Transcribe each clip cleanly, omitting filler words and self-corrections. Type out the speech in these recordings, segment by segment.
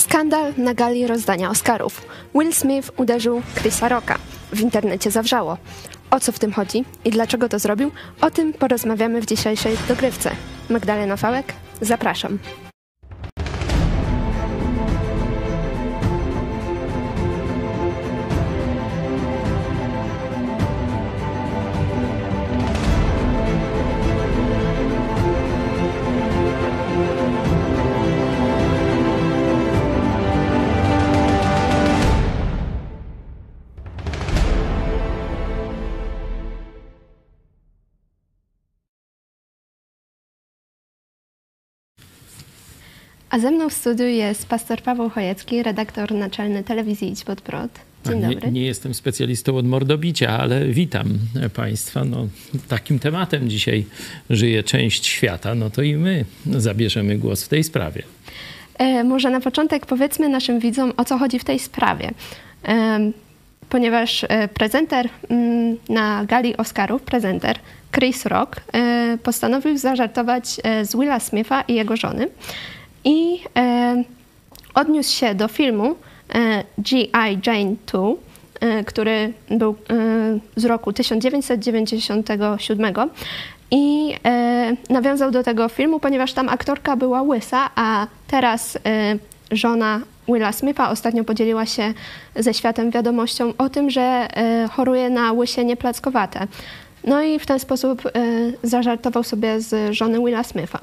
Skandal na gali rozdania Oscarów. Will Smith uderzył Chrisa Rocka. W internecie zawrzało. O co w tym chodzi i dlaczego to zrobił? O tym porozmawiamy w dzisiejszej dogrywce. Magdalena Fałek, zapraszam. A ze mną w studiu jest pastor Paweł Chojecki, redaktor naczelny telewizji Idź Pod Prąd. Dzień dobry. Nie jestem specjalistą od mordobicia, ale witam Państwa. Takim tematem dzisiaj żyje część świata, to i my zabierzemy głos w tej sprawie. Może na początek powiedzmy naszym widzom, o co chodzi w tej sprawie. Ponieważ prezenter na gali Oscarów, Chris Rock, postanowił zażartować z Willa Smitha i jego żony. I odniósł się do filmu G.I. Jane 2, który był z roku 1997 i nawiązał do tego filmu, ponieważ tam aktorka była łysa, a teraz żona Willa Smitha ostatnio podzieliła się ze światem wiadomością o tym, że choruje na łysienie plackowate. No i w ten sposób zażartował sobie z żony Willa Smitha.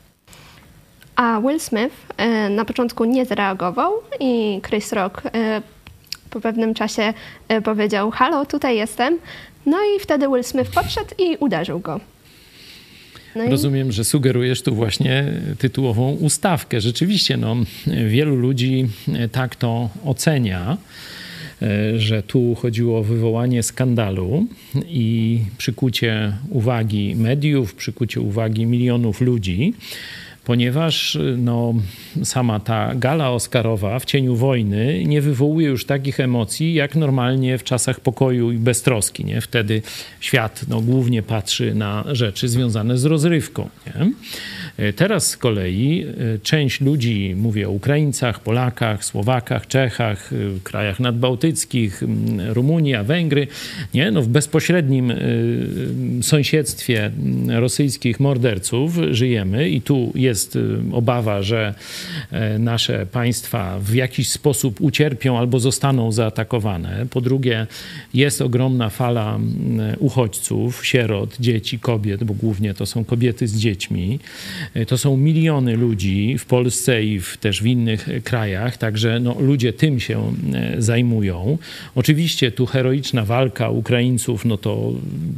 A Will Smith na początku nie zareagował i Chris Rock po pewnym czasie powiedział: halo, tutaj jestem. No i wtedy Will Smith podszedł i uderzył go. Rozumiem, że sugerujesz tu właśnie tytułową ustawkę. Rzeczywiście, wielu ludzi tak to ocenia, że tu chodziło o wywołanie skandalu i przykucie uwagi mediów, przykucie uwagi milionów ludzi, ponieważ sama ta gala oscarowa w cieniu wojny nie wywołuje już takich emocji, jak normalnie w czasach pokoju i beztroski. Nie? Wtedy świat głównie patrzy na rzeczy związane z rozrywką. Nie? Teraz z kolei część ludzi, mówię o Ukraińcach, Polakach, Słowakach, Czechach, krajach nadbałtyckich, Rumunia, Węgry, nie? W bezpośrednim sąsiedztwie rosyjskich morderców żyjemy i tu jest obawa, że nasze państwa w jakiś sposób ucierpią albo zostaną zaatakowane. Po drugie, jest ogromna fala uchodźców, sierot, dzieci, kobiet, bo głównie to są kobiety z dziećmi. To są miliony ludzi w Polsce i też w innych krajach, także ludzie tym się zajmują. Oczywiście tu heroiczna walka Ukraińców, to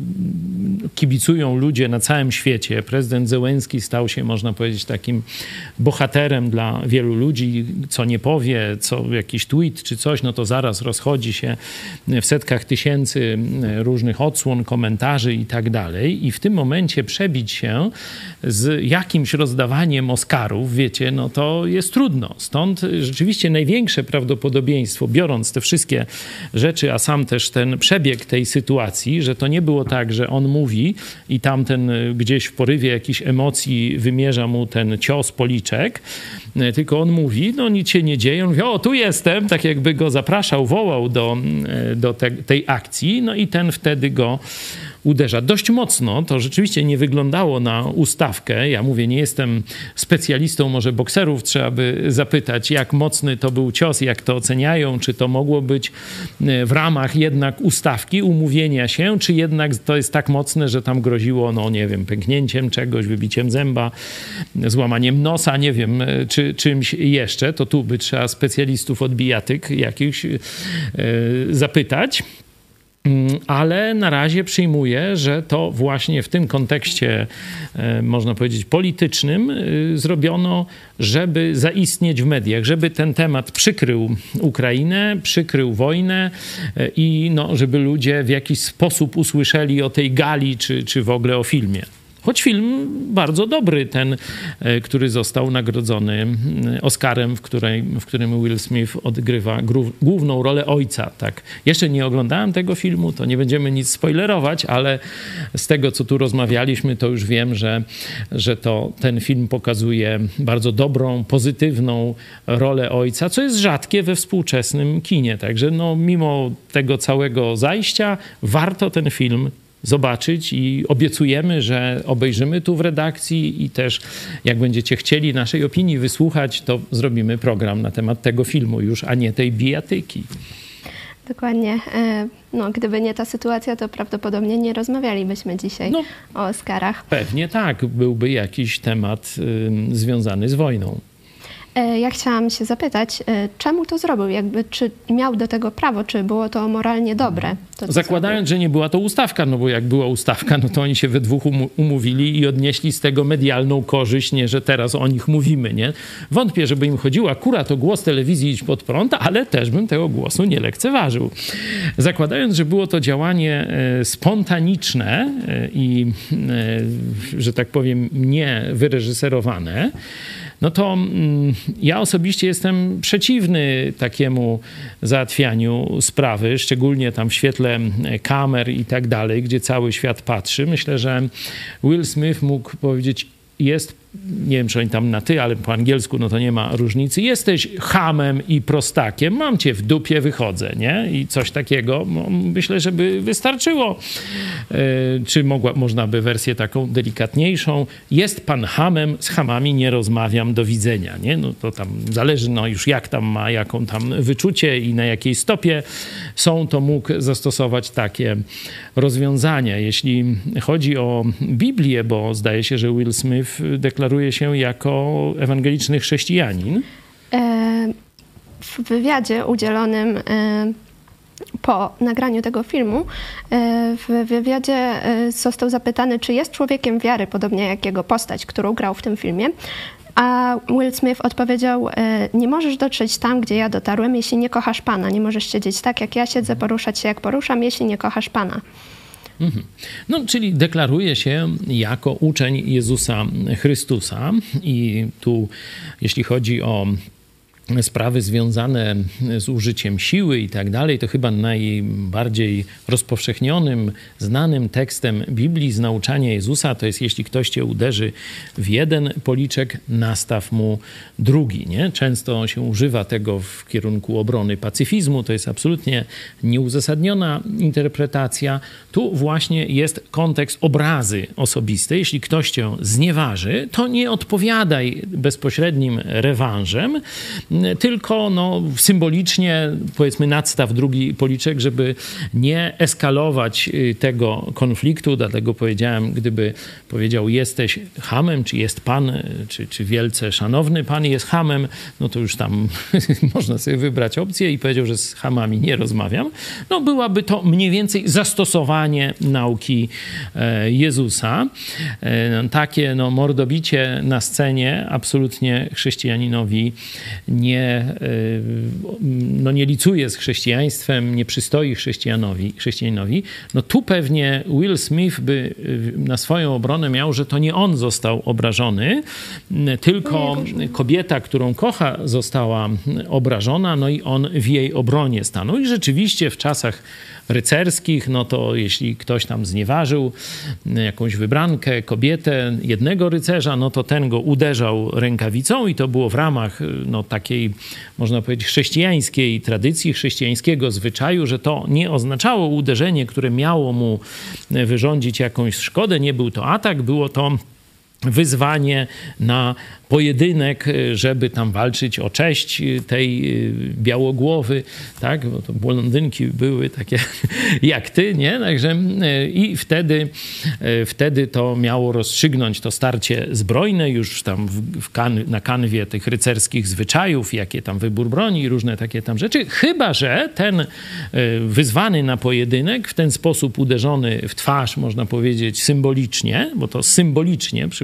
kibicują ludzie na całym świecie. Prezydent Zełenski stał się, można powiedzieć, takim bohaterem dla wielu ludzi. Co nie powie, co jakiś tweet czy coś, to zaraz rozchodzi się w setkach tysięcy różnych odsłon, komentarzy i tak dalej. I w tym momencie przebić się z jakimś rozdawaniem Oscarów, wiecie, to jest trudno. Stąd rzeczywiście największe prawdopodobieństwo, biorąc te wszystkie rzeczy, a sam też ten przebieg tej sytuacji, że to nie było tak, że on mówi i tamten gdzieś w porywie jakichś emocji wymierza mu ten cios, policzek, tylko on mówi, nic się nie dzieje, on mówi: o, tu jestem, tak jakby go zapraszał, wołał do tej akcji, i ten wtedy go uderza. Dość mocno, to rzeczywiście nie wyglądało na ustawkę. Ja mówię, nie jestem specjalistą, może bokserów trzeba by zapytać, jak mocny to był cios, jak to oceniają, czy to mogło być w ramach jednak ustawki, umówienia się, czy jednak to jest tak mocne, że tam groziło, nie wiem, pęknięciem czegoś, wybiciem zęba, złamaniem nosa, nie wiem, czy czymś jeszcze. To tu by trzeba specjalistów od bijatyk jakichś zapytać. Ale na razie przyjmuję, że to właśnie w tym kontekście, można powiedzieć, politycznym zrobiono, żeby zaistnieć w mediach, żeby ten temat przykrył Ukrainę, przykrył wojnę i żeby ludzie w jakiś sposób usłyszeli o tej gali, czy w ogóle o filmie. Choć film bardzo dobry, ten, który został nagrodzony Oscarem, w którym Will Smith odgrywa główną rolę ojca. Tak. Jeszcze nie oglądałem tego filmu, to nie będziemy nic spoilerować, ale z tego, co tu rozmawialiśmy, to już wiem, że ten film pokazuje bardzo dobrą, pozytywną rolę ojca, co jest rzadkie we współczesnym kinie. Także no, mimo tego całego zajścia warto ten film zobaczyć i obiecujemy, że obejrzymy tu w redakcji i też jak będziecie chcieli naszej opinii wysłuchać, to zrobimy program na temat tego filmu już, a nie tej bijatyki. Dokładnie. No, gdyby nie ta sytuacja, to prawdopodobnie nie rozmawialibyśmy dzisiaj o Oscarach. Pewnie tak, byłby jakiś temat związany z wojną. Ja chciałam się zapytać, czemu to zrobił? Czy miał do tego prawo? Czy było to moralnie dobre? Zakładając, że nie była to ustawka, no bo jak była ustawka, no to oni się we dwóch umówili i odnieśli z tego medialną korzyść, nie, że teraz o nich mówimy, nie? Wątpię, żeby im chodziło akurat o głos telewizji Idź Pod Prąd, ale też bym tego głosu nie lekceważył. Zakładając, że było to działanie spontaniczne i, że tak powiem, nie wyreżyserowane, no to ja osobiście jestem przeciwny takiemu załatwianiu sprawy, szczególnie tam w świetle kamer i tak dalej, gdzie cały świat patrzy. Myślę, że Will Smith mógł powiedzieć, nie wiem, czy oni tam na ty, ale po angielsku no to nie ma różnicy. Jesteś chamem i prostakiem, mam cię w dupie, wychodzę, nie? I coś takiego. No, myślę, że by wystarczyło. Czy można by wersję taką delikatniejszą. Jest pan chamem, z chamami nie rozmawiam, do widzenia, nie? No to tam zależy, no już jak tam ma, jaką tam wyczucie i na jakiej stopie są, to mógł zastosować takie rozwiązania. Jeśli chodzi o Biblię, bo zdaje się, że Will Smith deklaruje się jako ewangeliczny chrześcijanin. W wywiadzie udzielonym po nagraniu tego filmu, w wywiadzie został zapytany, czy jest człowiekiem wiary, podobnie jak jego postać, którą grał w tym filmie. A Will Smith odpowiedział, nie możesz dotrzeć tam, gdzie ja dotarłem, jeśli nie kochasz Pana. Nie możesz siedzieć tak, jak ja siedzę, poruszać się, jak poruszam, jeśli nie kochasz Pana. No, czyli deklaruje się jako uczeń Jezusa Chrystusa i tu, jeśli chodzi o sprawy związane z użyciem siły i tak dalej, to chyba najbardziej rozpowszechnionym, znanym tekstem Biblii z nauczania Jezusa to jest, jeśli ktoś cię uderzy w jeden policzek, nastaw mu drugi, nie? Często się używa tego w kierunku obrony pacyfizmu, to jest absolutnie nieuzasadniona interpretacja. Tu właśnie jest kontekst obrazy osobistej. Jeśli ktoś cię znieważy, to nie odpowiadaj bezpośrednim rewanżem, tylko symbolicznie, powiedzmy, nadstaw drugi policzek, żeby nie eskalować tego konfliktu. Dlatego powiedziałem, gdyby powiedział, jesteś chamem, czy jest pan, czy wielce szanowny pan jest chamem, no to już tam można sobie wybrać opcję i powiedział, że z chamami nie rozmawiam. No byłaby to mniej więcej zastosowanie nauki Jezusa. Takie mordobicie na scenie absolutnie chrześcijaninowi nie licuje z chrześcijaństwem, nie przystoi chrześcijaninowi. No tu pewnie Will Smith by na swoją obronę miał, że to nie on został obrażony, tylko kobieta, którą kocha, została obrażona, no i on w jej obronie stanął. I rzeczywiście w czasach rycerskich, no to jeśli ktoś tam znieważył jakąś wybrankę, kobietę, jednego rycerza, no to ten go uderzał rękawicą i to było w ramach takiej, można powiedzieć, chrześcijańskiej tradycji, chrześcijańskiego zwyczaju, że to nie oznaczało uderzenie, które miało mu wyrządzić jakąś szkodę, nie był to atak, było to wyzwanie na pojedynek, żeby tam walczyć o cześć tej białogłowy, tak, bo to blondynki były takie jak ty, nie? Także i wtedy to miało rozstrzygnąć to starcie zbrojne już tam na kanwie tych rycerskich zwyczajów, jakie tam wybór broni i różne takie tam rzeczy, chyba że ten wyzwany na pojedynek, w ten sposób uderzony w twarz, można powiedzieć symbolicznie, bo to symbolicznie przy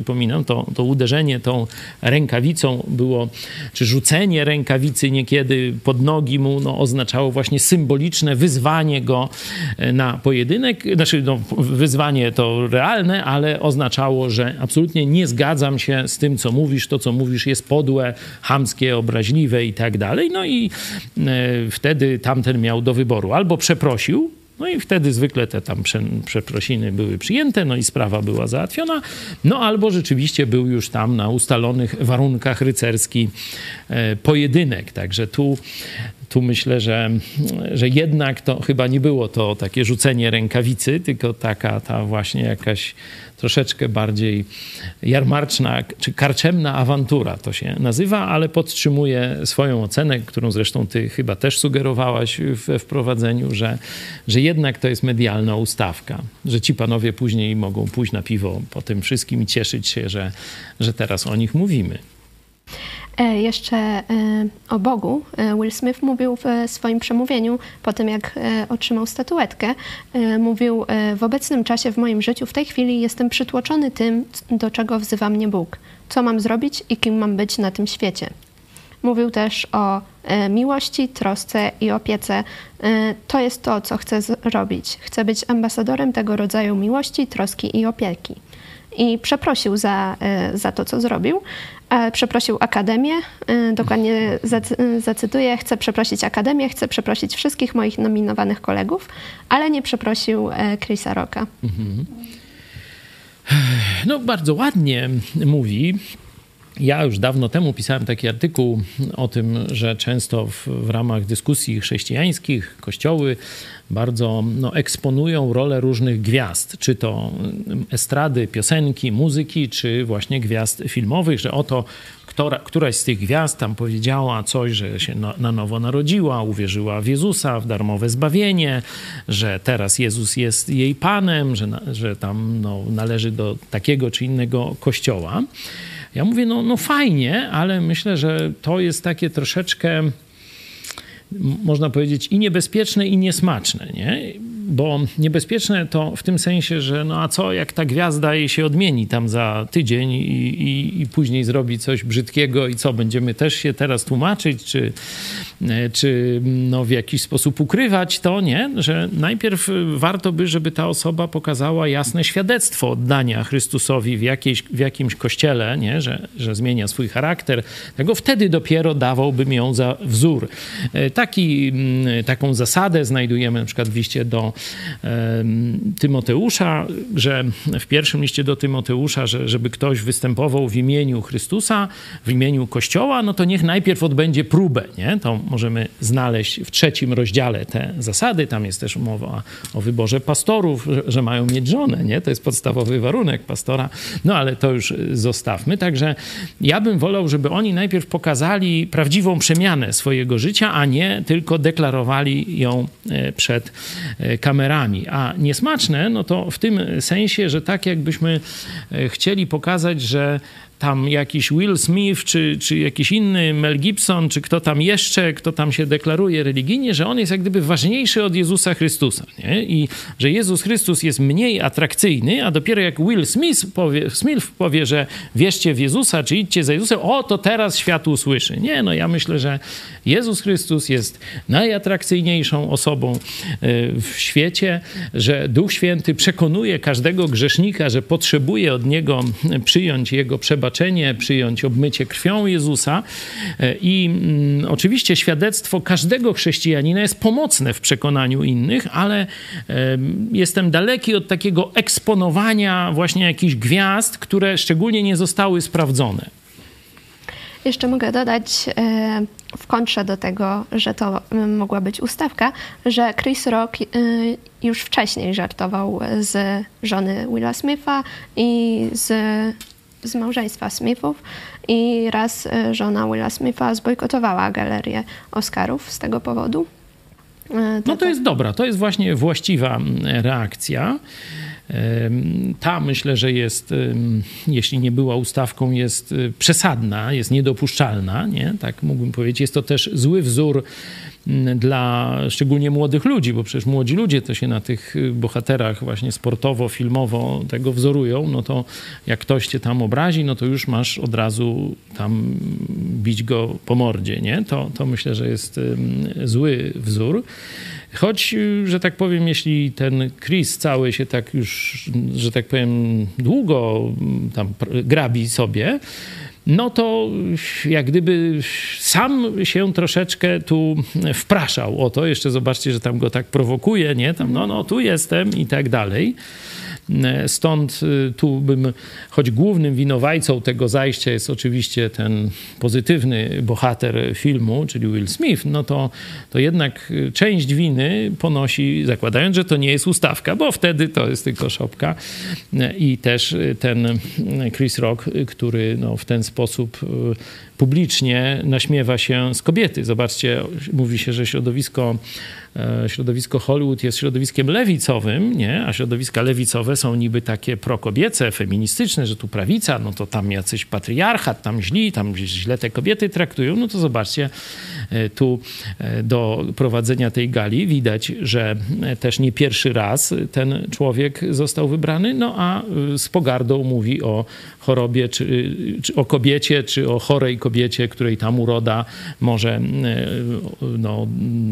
przypominam, to uderzenie tą rękawicą było, czy rzucenie rękawicy niekiedy pod nogi mu oznaczało właśnie symboliczne wyzwanie go na pojedynek. Znaczy wyzwanie to realne, ale oznaczało, że absolutnie nie zgadzam się z tym, co mówisz. To, co mówisz, jest podłe, chamskie, obraźliwe i tak dalej. No i wtedy tamten miał do wyboru. Albo przeprosił, no i wtedy zwykle te tam przeprosiny były przyjęte, no i sprawa była załatwiona. No albo rzeczywiście był już tam na ustalonych warunkach rycerski pojedynek. Także tu myślę, że jednak to chyba nie było to takie rzucenie rękawicy, tylko taka ta właśnie jakaś troszeczkę bardziej jarmarczna czy karczemna awantura to się nazywa, ale podtrzymuję swoją ocenę, którą zresztą ty chyba też sugerowałaś we wprowadzeniu, że jednak to jest medialna ustawka, że ci panowie później mogą pójść na piwo po tym wszystkim i cieszyć się, że teraz o nich mówimy. Jeszcze o Bogu Will Smith mówił w swoim przemówieniu, po tym jak otrzymał statuetkę, mówił: w obecnym czasie w moim życiu, w tej chwili jestem przytłoczony tym, do czego wzywa mnie Bóg. Co mam zrobić i kim mam być na tym świecie. Mówił też o miłości, trosce i opiece. To jest to, co chcę zrobić. Chcę być ambasadorem tego rodzaju miłości, troski i opieki. I przeprosił za to, co zrobił. Przeprosił Akademię, dokładnie zacytuję: chcę przeprosić Akademię, chcę przeprosić wszystkich moich nominowanych kolegów, ale nie przeprosił Chrisa Rocka. No bardzo ładnie mówi. Ja już dawno temu pisałem taki artykuł o tym, że często w ramach dyskusji chrześcijańskich kościoły bardzo eksponują rolę różnych gwiazd, czy to estrady, piosenki, muzyki, czy właśnie gwiazd filmowych, że oto któraś z tych gwiazd tam powiedziała coś, że się na nowo narodziła, uwierzyła w Jezusa, w darmowe zbawienie, że teraz Jezus jest jej Panem, że tam należy do takiego czy innego kościoła. Ja mówię, no fajnie, ale myślę, że to jest takie troszeczkę, można powiedzieć, i niebezpieczne, i niesmaczne, nie? Bo niebezpieczne to w tym sensie, że a co, jak ta gwiazda jej się odmieni tam za tydzień i później zrobi coś brzydkiego i co, będziemy też się teraz tłumaczyć, czy w jakiś sposób ukrywać to, nie? Że najpierw warto by, żeby ta osoba pokazała jasne świadectwo oddania Chrystusowi w jakimś kościele, nie? Że zmienia swój charakter. Tego wtedy dopiero dawałbym ją za wzór. Taką zasadę znajdujemy na przykład w liście do Tymoteusza, że w pierwszym liście do Tymoteusza, żeby ktoś występował w imieniu Chrystusa, w imieniu Kościoła, no to niech najpierw odbędzie próbę, nie? To możemy znaleźć w 3 rozdziale te zasady. Tam jest też mowa o wyborze pastorów, że mają mieć żonę, nie? To jest podstawowy warunek pastora. No ale to już zostawmy. Także ja bym wolał, żeby oni najpierw pokazali prawdziwą przemianę swojego życia, a nie tylko deklarowali ją przed kamerami. A niesmaczne, no to w tym sensie, że tak jakbyśmy chcieli pokazać, że tam jakiś Will Smith, czy jakiś inny Mel Gibson, czy kto tam się deklaruje religijnie, że on jest jak gdyby ważniejszy od Jezusa Chrystusa, nie? I że Jezus Chrystus jest mniej atrakcyjny, a dopiero jak Will Smith powie, że wierzcie w Jezusa, czy idźcie za Jezusem, to teraz świat usłyszy. Nie, ja myślę, że Jezus Chrystus jest najatrakcyjniejszą osobą w świecie, że Duch Święty przekonuje każdego grzesznika, że potrzebuje od Niego przyjąć Jego przebaczenie, przyjąć obmycie krwią Jezusa. I oczywiście świadectwo każdego chrześcijanina jest pomocne w przekonaniu innych, ale jestem daleki od takiego eksponowania właśnie jakichś gwiazd, które szczególnie nie zostały sprawdzone. Jeszcze mogę dodać w kontrze do tego, że to mogła być ustawka, że Chris Rock już wcześniej żartował z żony Willa Smitha i z małżeństwa Smithów i raz żona Willa Smitha zbojkotowała galerię Oscarów z tego powodu. To jest dobra, to jest właśnie właściwa reakcja. Ta myślę, że jest, jeśli nie była ustawką, jest przesadna, jest niedopuszczalna, nie? Tak mógłbym powiedzieć. Jest to też zły wzór dla szczególnie młodych ludzi, bo przecież młodzi ludzie to się na tych bohaterach właśnie sportowo, filmowo tego wzorują, no to jak ktoś cię tam obrazi, no to już masz od razu tam bić go po mordzie, nie? To myślę, że jest zły wzór. Choć, że tak powiem, jeśli ten Chris cały się tak już, że tak powiem, długo tam grabi sobie, no to jak gdyby sam się troszeczkę tu wpraszał o to. Jeszcze zobaczcie, że tam go tak prowokuje, nie? Tam no tu jestem i tak dalej. Stąd tu bym, choć głównym winowajcą tego zajścia jest oczywiście ten pozytywny bohater filmu, czyli Will Smith, no to jednak część winy ponosi, zakładając, że to nie jest ustawka, bo wtedy to jest tylko szopka, i też ten Chris Rock, który no, w ten sposób publicznie naśmiewa się z kobiety. Zobaczcie, mówi się, że środowisko Hollywood jest środowiskiem lewicowym, nie? A środowiska lewicowe są niby takie prokobiece, feministyczne, że tu prawica, no to tam jacyś patriarchat, tam źli, tam źle te kobiety traktują. No to zobaczcie, tu do prowadzenia tej gali widać, że też nie pierwszy raz ten człowiek został wybrany, no a z pogardą mówi o chorobie, czy o kobiecie, czy o chorej kobiecie, której tam uroda może no,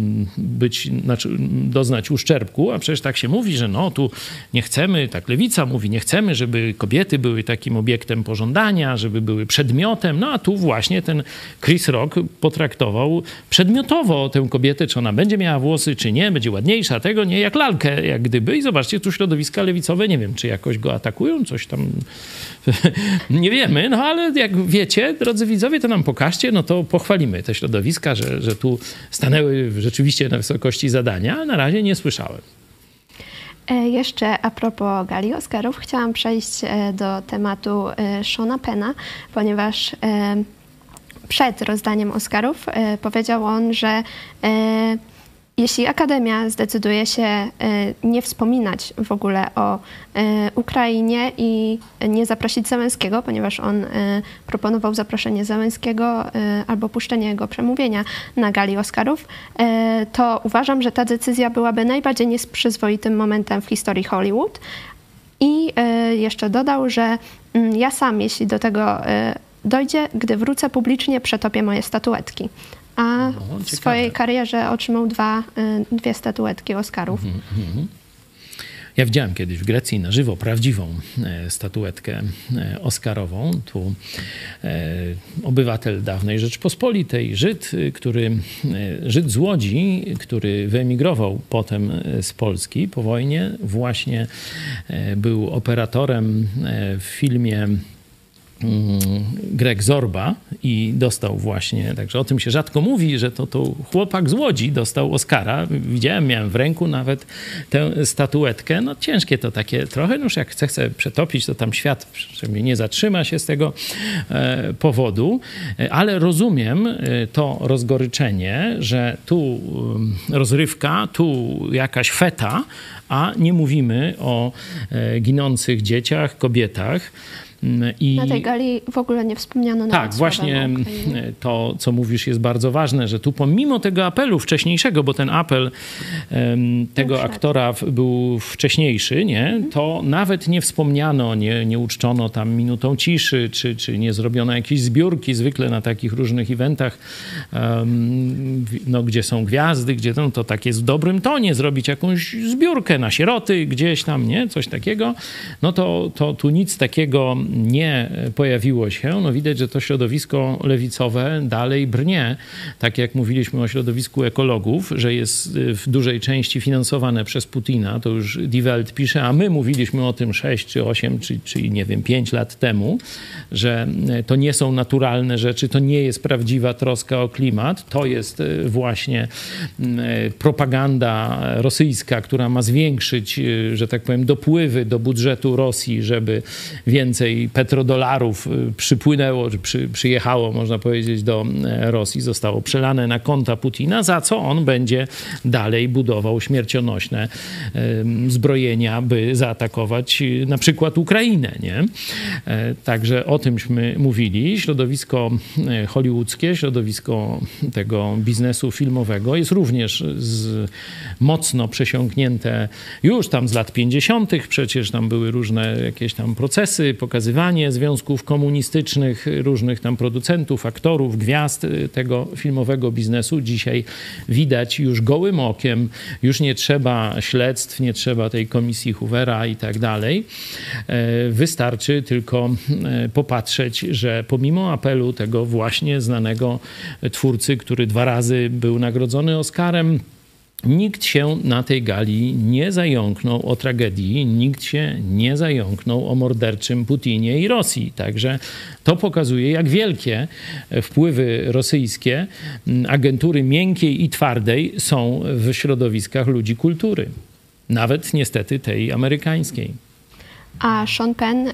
doznać uszczerbku, a przecież tak się mówi, że no tu nie chcemy, tak lewica mówi, nie chcemy, żeby kobiety były takim obiektem pożądania, żeby były przedmiotem, no a tu właśnie ten Chris Rock potraktował przedmiotowo tę kobietę, czy ona będzie miała włosy, czy nie, będzie ładniejsza, tego nie, jak lalkę, jak gdyby. I zobaczcie, tu środowiska lewicowe, nie wiem, czy jakoś go atakują, coś tam nie wiemy, no ale jak wiecie, drodzy widzowie, to nam pokażcie, no to pochwalimy te środowiska, że tu stanęły rzeczywiście na wysokości zadania, a na razie nie słyszałem. Jeszcze a propos gali Oscarów, chciałam przejść do tematu Seana Penna, ponieważ przed rozdaniem Oscarów powiedział on, że jeśli Akademia zdecyduje się nie wspominać w ogóle o Ukrainie i nie zaprosić Zełenskiego, ponieważ on proponował zaproszenie Zełenskiego albo puszczenie jego przemówienia na gali Oscarów, to uważam, że ta decyzja byłaby najbardziej nieprzyzwoitym momentem w historii Hollywood. I jeszcze dodał, że ja sam, jeśli do tego dojdzie, gdy wrócę publicznie, przetopię moje statuetki. A w swojej karierze otrzymał dwie statuetki Oscarów. Ja widziałem kiedyś w Grecji na żywo prawdziwą statuetkę oscarową. Tu obywatel dawnej Rzeczpospolitej, Żyd z Łodzi, który wyemigrował potem z Polski po wojnie, właśnie był operatorem w filmie Greg Zorba i dostał właśnie, także o tym się rzadko mówi, że to chłopak z Łodzi dostał Oscara. Widziałem, miałem w ręku nawet tę statuetkę. No ciężkie to takie trochę, no już jak chce przetopić, to tam świat przynajmniej nie zatrzyma się z tego powodu, ale rozumiem to rozgoryczenie, że tu rozrywka, tu jakaś feta, a nie mówimy o ginących dzieciach, kobietach. Na tej gali w ogóle nie wspomniano nawet tak, właśnie to, co mówisz, jest bardzo ważne, że tu pomimo tego apelu wcześniejszego, bo ten apel tego aktora był wcześniejszy, nie? To nawet nie wspomniano, nie uczczono tam minutą ciszy, czy nie zrobiono jakiejś zbiórki. Zwykle na takich różnych eventach, no, gdzie są gwiazdy, gdzie to tak jest w dobrym tonie, zrobić jakąś zbiórkę na sieroty gdzieś tam, nie? Coś takiego. No to tu nic takiego nie pojawiło się. No widać, że to środowisko lewicowe dalej brnie. Tak jak mówiliśmy o środowisku ekologów, że jest w dużej części finansowane przez Putina, to już Die Welt pisze, a my mówiliśmy o tym 6 czy 8 czy nie wiem 5 lat temu, że to nie są naturalne rzeczy, to nie jest prawdziwa troska o klimat, to jest właśnie propaganda rosyjska, która ma zwiększyć, że tak powiem, dopływy do budżetu Rosji, żeby więcej tutaj petrodolarów przypłynęło, czy przyjechało, można powiedzieć, do Rosji, zostało przelane na konta Putina, za co on będzie dalej budował śmiercionośne zbrojenia, by zaatakować na przykład Ukrainę, nie? Także o tymśmy mówili. Środowisko hollywoodzkie, środowisko tego biznesu filmowego jest również mocno przesiąknięte już tam z lat 50. Przecież tam były różne jakieś tam procesy, pokazywanie związków komunistycznych, różnych tam producentów, aktorów, gwiazd tego filmowego biznesu. Dzisiaj widać już gołym okiem, już nie trzeba śledztw, nie trzeba tej komisji Hoovera i tak dalej. Wystarczy tylko popatrzeć, że pomimo apelu tego właśnie znanego twórcy, który 2 razy był nagrodzony Oscarem, nikt się na tej gali nie zająknął o tragedii, nikt się nie zająknął o morderczym Putinie i Rosji. Także to pokazuje, jak wielkie wpływy rosyjskie, agentury miękkiej i twardej są w środowiskach ludzi kultury. Nawet niestety tej amerykańskiej. A Sean Penn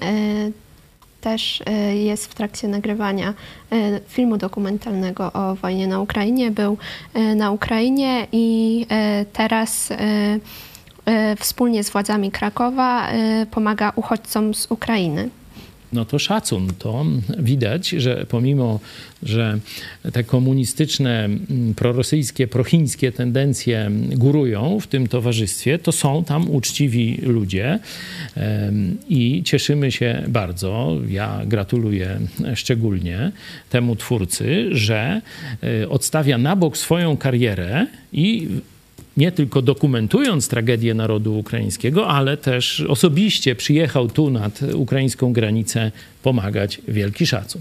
też jest w trakcie nagrywania filmu dokumentalnego o wojnie na Ukrainie. Był na Ukrainie i teraz wspólnie z władzami Krakowa pomaga uchodźcom z Ukrainy. No to szacun. To widać, że pomimo, że te komunistyczne, prorosyjskie, prochińskie tendencje górują w tym towarzystwie, to są tam uczciwi ludzie i cieszymy się bardzo. Ja gratuluję szczególnie temu twórcy, że odstawia na bok swoją karierę i nie tylko dokumentując tragedię narodu ukraińskiego, ale też osobiście przyjechał tu nad ukraińską granicę pomagać. Wielki szacun.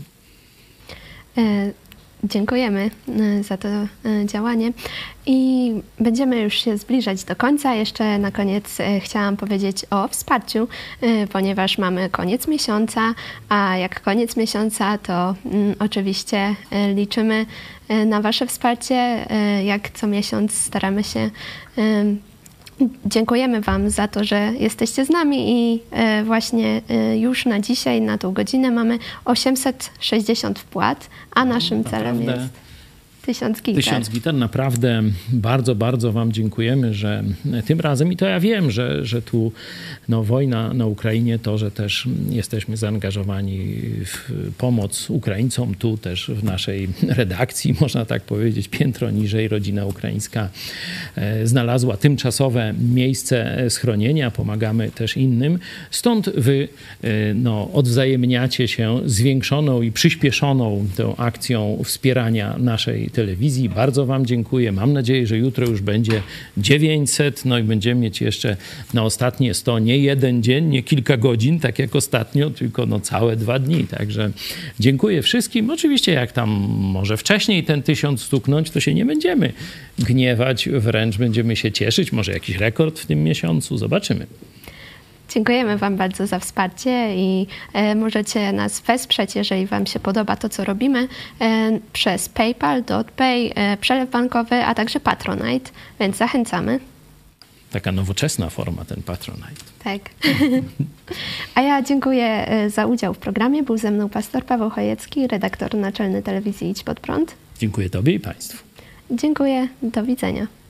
Dziękujemy za to działanie i będziemy już się zbliżać do końca. Jeszcze na koniec chciałam powiedzieć o wsparciu, ponieważ mamy koniec miesiąca, a jak koniec miesiąca, to oczywiście liczymy na Wasze wsparcie. Jak co miesiąc staramy się. Dziękujemy Wam za to, że jesteście z nami i właśnie już na dzisiaj, na tą godzinę mamy 860 wpłat, a naszym celem jest 1000 gitar. 1000 gitar. Naprawdę bardzo, bardzo Wam dziękujemy, że tym razem, i to ja wiem, że tu wojna na Ukrainie, to, że też jesteśmy zaangażowani w pomoc Ukraińcom, tu też w naszej redakcji, można tak powiedzieć, piętro niżej, Rodzina Ukraińska znalazła tymczasowe miejsce schronienia, pomagamy też innym. Stąd Wy odwzajemniacie się zwiększoną i przyspieszoną tą akcją wspierania naszej telewizji. Bardzo Wam dziękuję. Mam nadzieję, że jutro już będzie 900, no i będziemy mieć jeszcze na ostatnie 100, nie jeden dzień, nie kilka godzin, tak jak ostatnio, tylko całe 2 dni. Także dziękuję wszystkim. Oczywiście jak tam może wcześniej ten 1000 stuknąć, to się nie będziemy gniewać, wręcz będziemy się cieszyć. Może jakiś rekord w tym miesiącu. Zobaczymy. Dziękujemy Wam bardzo za wsparcie i możecie nas wesprzeć, jeżeli Wam się podoba to, co robimy, przez PayPal, DotPay, przelew bankowy, a także Patronite, więc zachęcamy. Taka nowoczesna forma, ten Patronite. Tak. A ja dziękuję za udział w programie. Był ze mną pastor Paweł Chojecki, redaktor naczelny telewizji Idź Pod Prąd. Dziękuję Tobie i Państwu. Dziękuję. Do widzenia.